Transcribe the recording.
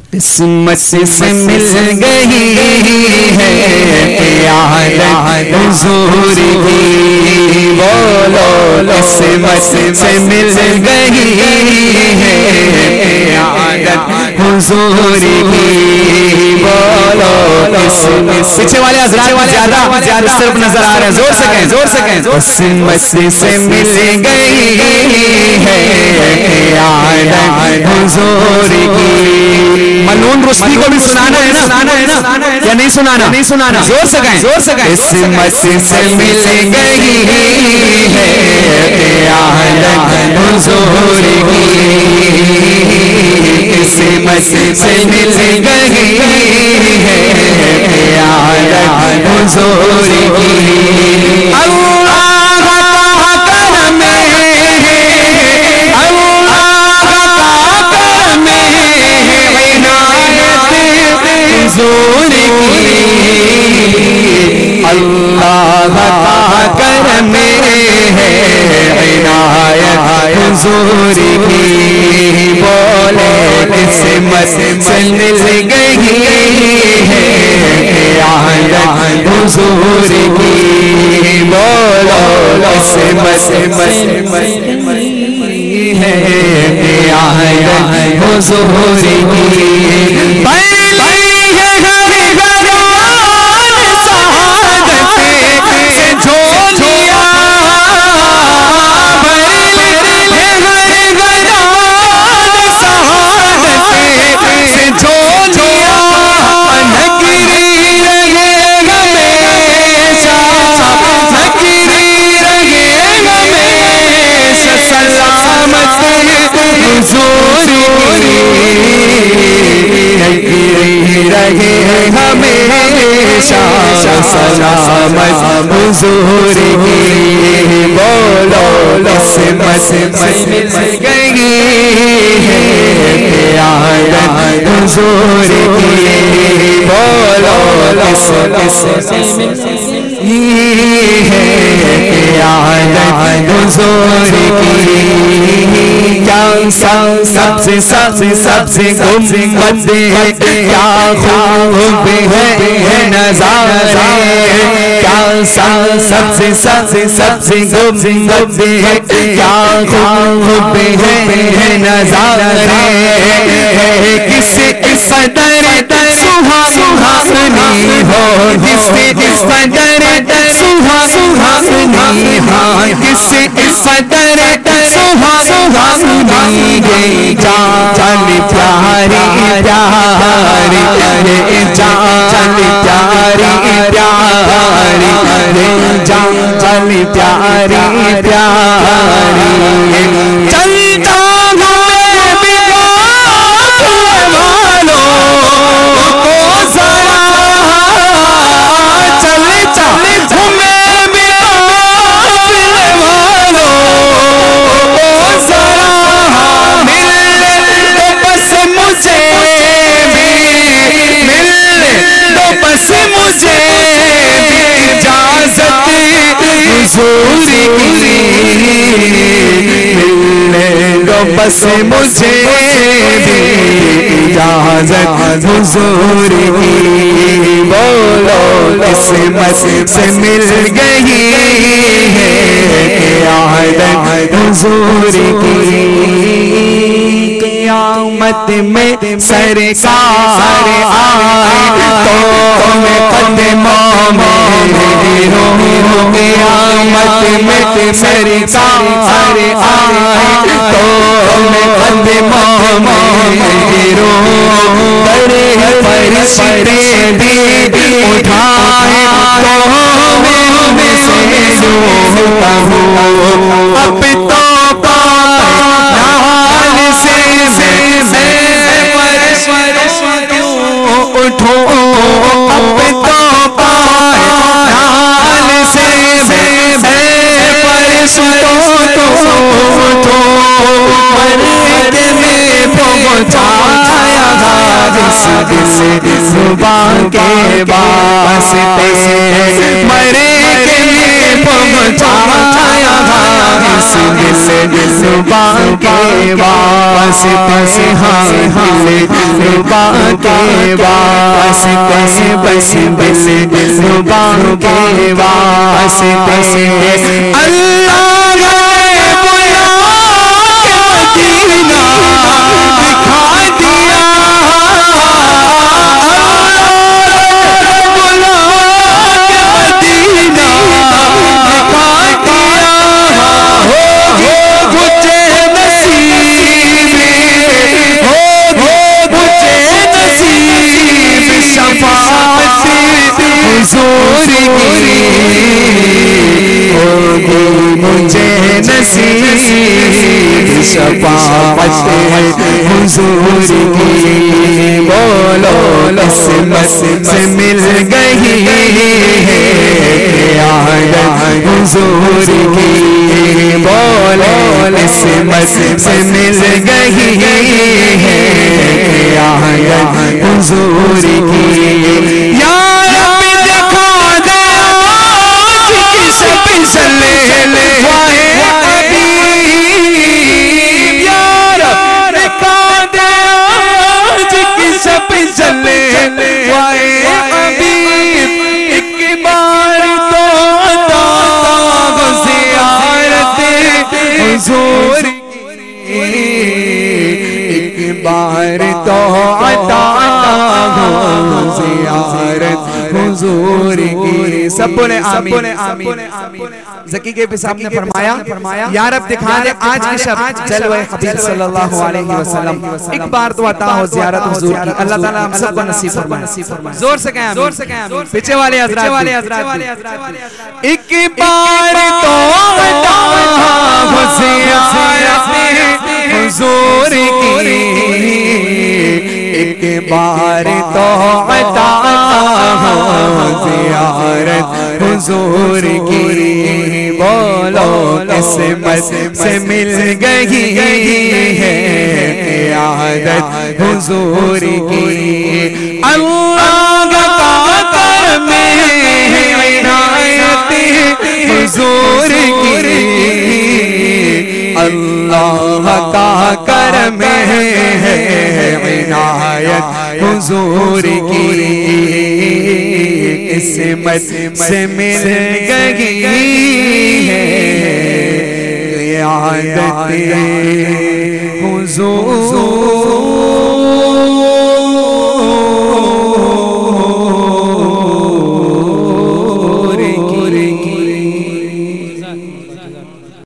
किस्मत से मिल गई है हुजूर की, बोलो किस्मत से मिल गई है हुजूर की, बोलो पीछे वाले ज्यादा सिर्फ नजर आ रहे हैं, जोर से कहें, जोर से कहें। किस्मत से मिल गई है हुजूर की। मनून रुश्दी को भी सुनाना है ना, या नहीं सुनाना? नहीं सुनाना, जोर से कहें, जोर से कहें। किस्मत से मिल गई है हुजूर की, किस्मत से मिल गई है हुजूर की। अल्लाह का करम है, अल्लाह का करम है इनायत हुजूर की, अल्लाह का करम है इनायत हुजूर की, बोले किस्मत से मिल गई है हुजूर की, बोलो किस्मत से मिल गई है हुजूर की। हमेशा सलामत हुजूर की, बोलो किस्मत से मिल गई है हुजूर की, बोलो किस्मत से मिल गई है हुजूर की। क्या सबसे गुंबद है, क्या खूब है नज़ारे, क्या सबसे गुंबद है, क्या खूब है नज़ारे, किसी कदर सुहानी हो, जिससे कदर सुहानी, हाँ किसी कदर सुहानी गई जान प्यारी प्यारी, जान प्यारी प्यारी, जान प्यारी प्यारी, चलता बस मुझे भी इजाज़त हुजूर की, बोलो किस्मत से मिल गई है हुजूर की। क़यामत में सरकार आए तो मैं कदमों में रो, क़यामत में सरकार आए तो मैं कदमों में रो, बड़े फरिश्ते भी उठाए तो मैं से रोता हूँ, अब तो नाल से उठो, अब तो नाल से उठो, मर्द में पहुँचाया जिस जुबान के वास्ते, मर्द में पहुँचाया इस दिलरुबा के वास्ते हाँ दिलरुबा के वास्ते बस दिलरुबा के वास्ते अल्लाह मुझे नसीब शफाअत हुजूर की बोलो किस्मत से मिल गई है हुजूर की बोलो किस्मत से मिल गई है हुजूर की बार तो अता ज़ियारत हुजूर की सब बोले आमीन। ज़की के साहब ने फरमाया या रब दिखा दे आज की शब जलवे हबीब सल्लल्लाहु अलैहि वसल्लम एक बार तो अता हो ज़ियारत हुजूर की। अल्लाह ताला हम सबको नसीब फरमाए। जोर से कहें आमीन। पीछे वाले हज़रात एक बार तो अता हो ज़ियारत हुजूर की एक बार तो अता हो ज़ियारत हुजूर की बोलो किस्मत से मिल गई है क़यादत हुजूर की अल्लाह का करम है इनायत हुजूर की अल्लाह का करम है इनायत हुजूर की किस्मत से मिल गई है क़यादत हुजूर